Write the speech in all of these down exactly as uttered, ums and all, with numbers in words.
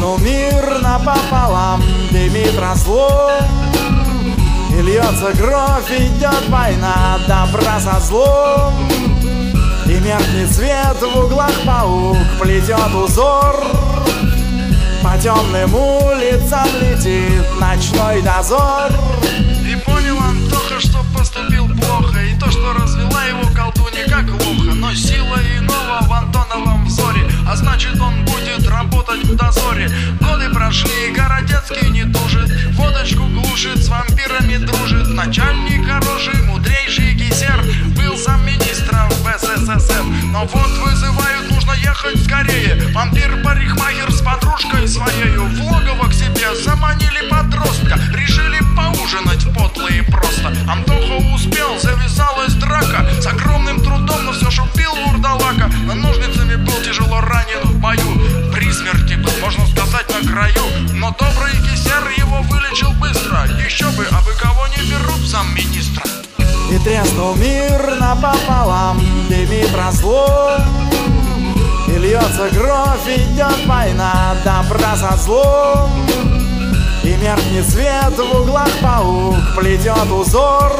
треснул мир напополам, дымит разлом, и льется кровь, идет война, добра со злом. И меркнет свет в углах, паук плетет узор, по темным улицам летит ночной дозор. И понял Антоха, что поступил плохо, и то, что развела его колдунья, как лоха. Но сила иного в Антоновом взоре, а значит, он будет работать в дозоре. Годы прошли, и Городецкий не тужит, водочку глушит, с вампирами дружит. Начальник хороший, мудрейший Гисер, был замминистром в эс эс эс эр. Но вот вызывают, нужно ехать скорее. Вампир-парикмахер с подружкой своею в логово к себе заманили подростка. Решили поужинать подло и просто. Антоха успел, завязалась драка. С огромным трудом, но все ж убил вурдалака. Но ножницами был тяжело ранен в бою. При смерти был, можно сказать, на краю. Но добрый Гисер его вылечил быстро. Еще бы, а вы кого не берут замминистра? И треснул мир напополам, дымит разлом, и льется кровь, идет война, добра со злом. И меркнет свет в углах, паук плетет узор,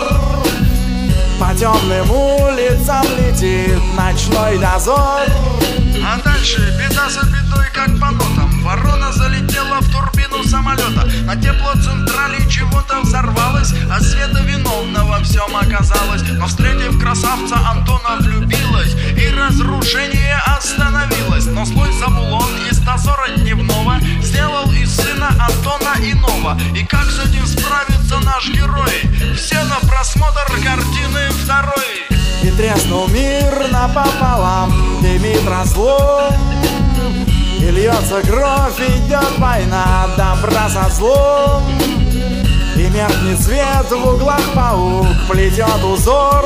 по темным улицам летит ночной дозор. А дальше беда за бедой, как по нотам. Ворона залетела в турбину самолета. На теплоцентрале чего-то взорвалось, а Света виновна во всем оказалась. Но встретив красавца, Антона влюбилась, и разрушение остановилось. Но злой Забулон из дозора дневного сделал из сына Антона иного. И как с этим справится наш герой? Все на просмотр картины второй. И треснул мир напополам, дымит разлом, и льется кровь, идет война, добра со злом. И меркнет свет в углах, паук плетет узор,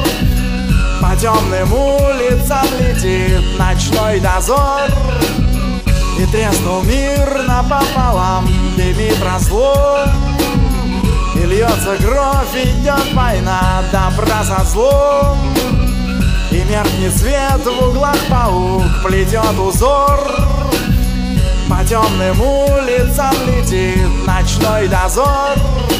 по темным улицам летит ночной дозор. И треснул мир напополам, дымит разлом, и льется кровь, идет война, добра со злом. И меркнет свет в углах, паук плетет узор, по темным улицам летит ночной дозор.